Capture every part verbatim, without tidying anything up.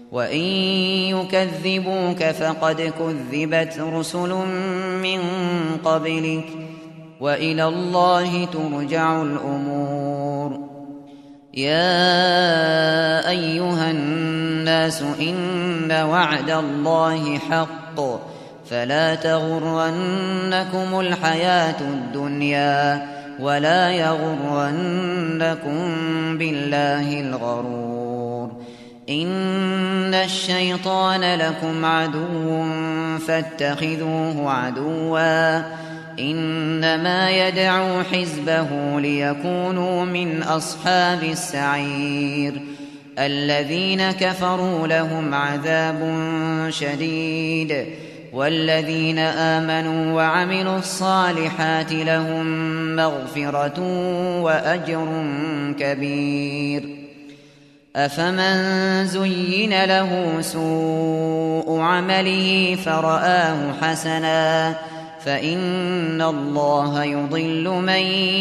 وإن يكذبوك فقد كذبت رسل من قبلك وإلى الله ترجع الأمور. يا أيها الناس إن وعد الله حق فلا تغرنكم الحياة الدنيا ولا يغرنكم بالله الغرور. إن الشيطان لكم عدو فاتخذوه عدوا إنما يدعو حزبه ليكونوا من أصحاب السعير. الذين كفروا لهم عذاب شديد والذين آمنوا وعملوا الصالحات لهم مغفرة وأجر كبير. أفمن زين له سوء عمله فرآه حسنا فإن الله يضل من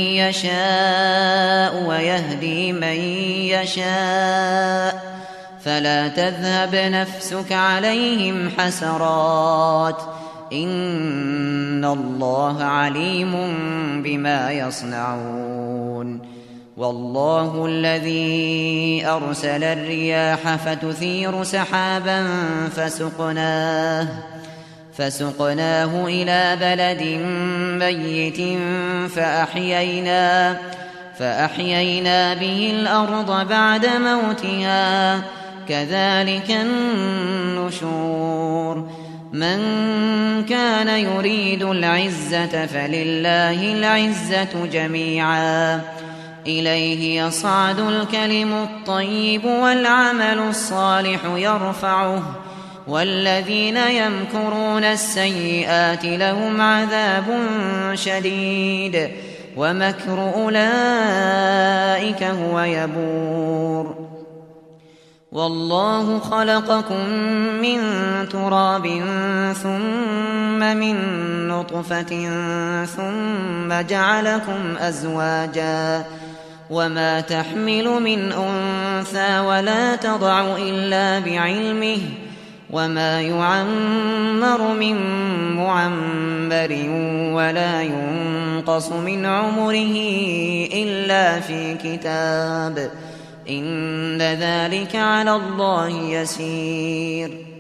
يشاء ويهدي من يشاء فلا تذهب نفسك عليهم حسرات إن الله عليم بما يصنعون. والله الذي أرسل الرياح فتثير سحابا فسقناه فسقناه إلى بلد ميت فأحيينا, فأحيينا به الأرض بعد موتها كذلك النشور. من كان يريد العزة فلله العزة جميعا إليه يصعد الكلم الطيب والعمل الصالح يرفعه والذين يمكرون السيئات لهم عذاب شديد ومكر أولئك هو يبور. والله خلقكم من تراب ثم من نطفة ثم جعلكم أزواجا وما تحمل من أنثى ولا تضع إلا بعلمه وما يعمر من معمر ولا ينقص من عمره إلا في كتاب إن ذلك على الله يسير.